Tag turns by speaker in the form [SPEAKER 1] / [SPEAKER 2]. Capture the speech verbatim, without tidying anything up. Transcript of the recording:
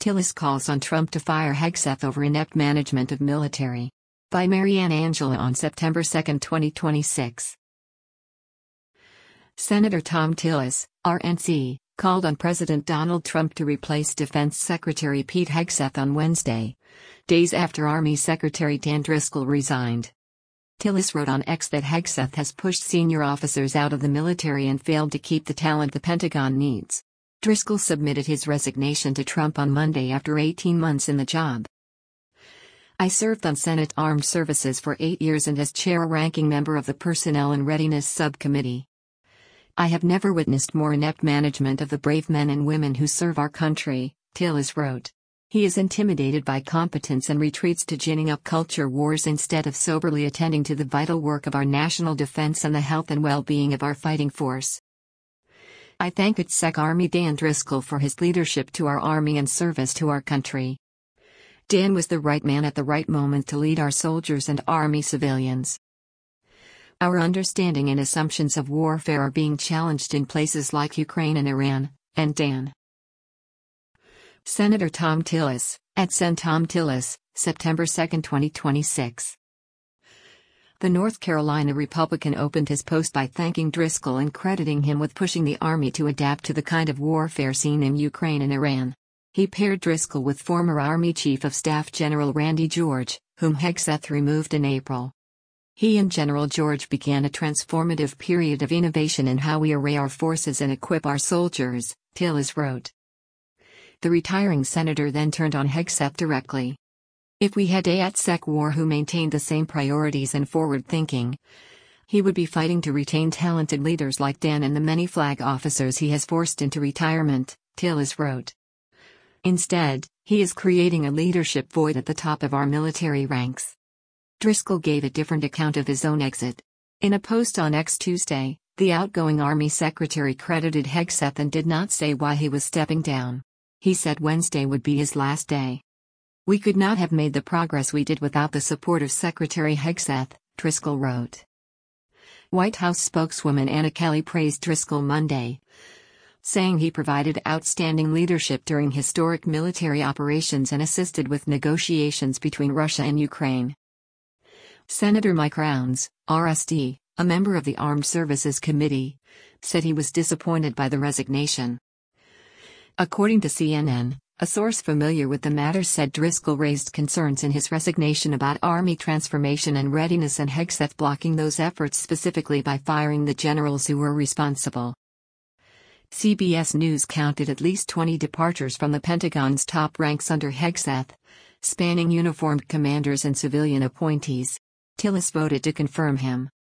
[SPEAKER 1] Tillis calls on Trump to fire Hegseth over inept management of military. By Marianne Angela on September second, twenty twenty-six. Senator Thom Tillis, R N C, called on President Donald Trump to replace Defense Secretary Pete Hegseth on Wednesday, days after Army Secretary Dan Driscoll resigned. Tillis wrote on X that Hegseth has pushed senior officers out of the military and failed to keep the talent the Pentagon needs. Driscoll submitted his resignation to Trump on Monday after eighteen months in the job. I served on Senate Armed Services for eight years and as chair-ranking member of the Personnel and Readiness Subcommittee. I have never witnessed more inept management of the brave men and women who serve our country, Tillis wrote. He is intimidated by competence and retreats to ginning up culture wars instead of soberly attending to the vital work of our national defense and the health and well-being of our fighting force. I thank I T S E C Army Dan Driscoll for his leadership to our Army and service to our country. Dan was the right man at the right moment to lead our soldiers and Army civilians. Our understanding and assumptions of warfare are being challenged in places like Ukraine and Iran, and Dan. Senator Thom Tillis, at Sen Thom Tillis, September second, twenty twenty-six. The North Carolina Republican opened his post by thanking Driscoll and crediting him with pushing the Army to adapt to the kind of warfare seen in Ukraine and Iran. He paired Driscoll with former Army Chief of Staff General Randy George, whom Hegseth removed in April. He and General George began a transformative period of innovation in how we array our forces and equip our soldiers, Tillis wrote. The retiring senator then turned on Hegseth directly. If we had a I T S E C war who maintained the same priorities and forward thinking, he would be fighting to retain talented leaders like Dan and the many flag officers he has forced into retirement, Tillis wrote. Instead, he is creating a leadership void at the top of our military ranks. Driscoll gave a different account of his own exit. In a post on X Tuesday, the outgoing Army Secretary credited Hegseth and did not say why he was stepping down. He said Wednesday would be his last day. We could not have made the progress we did without the support of Secretary Hegseth, Driscoll wrote. White House spokeswoman Anna Kelly praised Driscoll Monday, saying he provided outstanding leadership during historic military operations and assisted with negotiations between Russia and Ukraine. Senator Mike Rounds, R S D, a member of the Armed Services Committee, said he was disappointed by the resignation. According to C N N, a source familiar with the matter said Driscoll raised concerns in his resignation about Army transformation and readiness and Hegseth blocking those efforts specifically by firing the generals who were responsible. C B S News counted at least twenty departures from the Pentagon's top ranks under Hegseth, spanning uniformed commanders and civilian appointees. Tillis voted to confirm him.